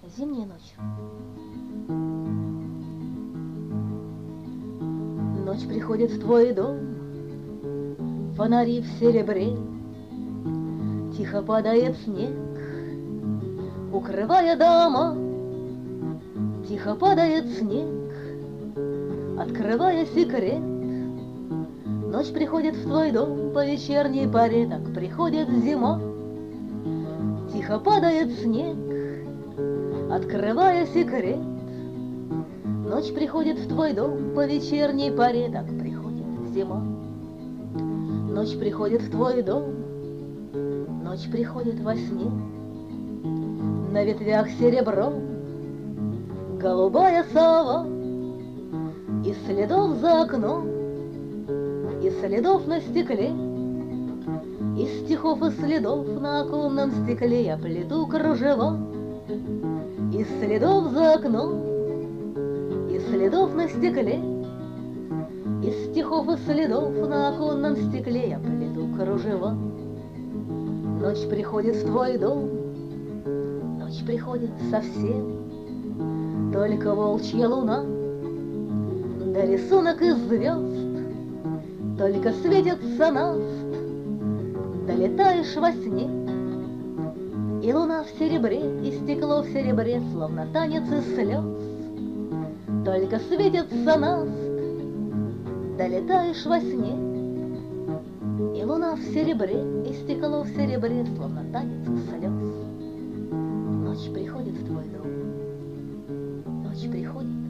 Зимняя ночь. Ночь приходит в твой дом, фонари в серебре, тихо падает снег, укрывая дома. Тихо падает снег, открывая секрет. Ночь приходит в твой дом по вечерней поре, так приходит зима. Тихо падает снег, открывая секрет. Ночь приходит в твой дом по вечерней поре, так приходит зима. Ночь приходит в твой дом, ночь приходит во сне. На ветвях серебро голубая сова, и следов за окном, и следов на стекле, и стихов и следов на оконном стекле я плету кружева. И следов за окном, и следов на стекле, и стихов и следов на оконном стекле я плету кружева. Ночь приходит в твой дом, ночь приходит совсем, только волчья луна, да рисунок из звезд, только светится наст, долетаешь во сне. И луна в серебре, и стекло в серебре, словно танец из слез, только светится наст, долетаешь во сне. И луна в серебре, и стекло в серебре, словно танец из слез. Ночь приходит в твой дом, ночь приходит